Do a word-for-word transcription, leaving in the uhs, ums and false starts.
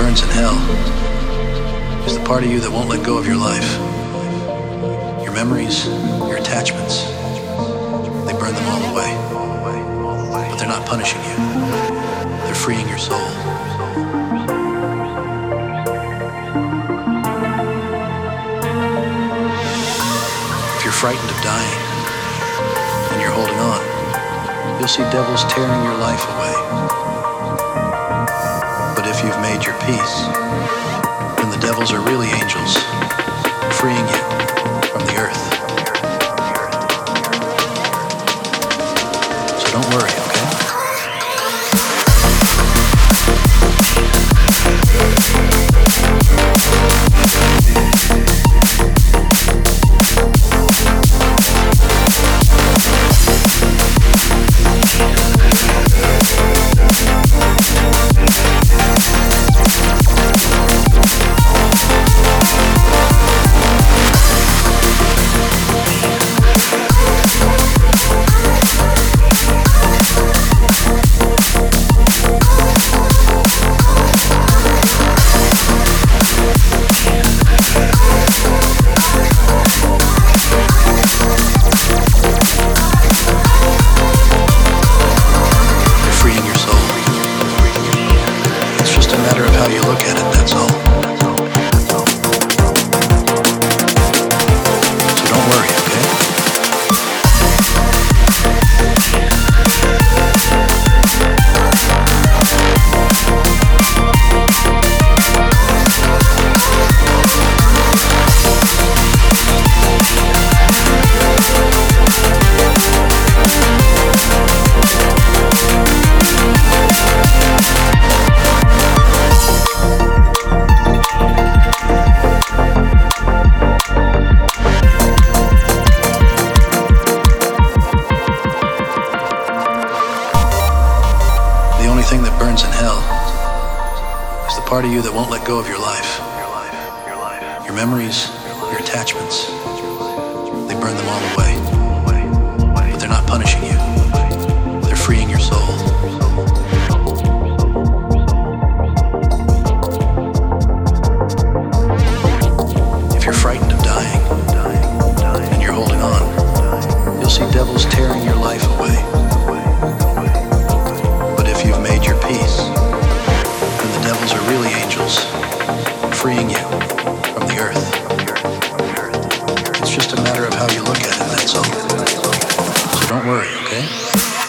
burns in hell is the part of you that won't let go of your life. Your memories, your attachments, they burn them all away. But they're not punishing you. They're freeing your soul. If you're frightened of dying and you're holding on, you'll see devils tearing your life away. But if you've made your peace, then the devils are really angels, freeing you from the earth. So don't worry, okay? Part of you that won't let go of your life. Your memories, your attachments, they burn them all away. But they're not punishing you. They're freeing your soul. If you're frightened of dying and you're holding on, you'll see devils tearing your life away. But if you've made your peace, the devils are really angels, freeing you from the earth. It's just a matter of how you look at it, that's all. So don't worry, okay?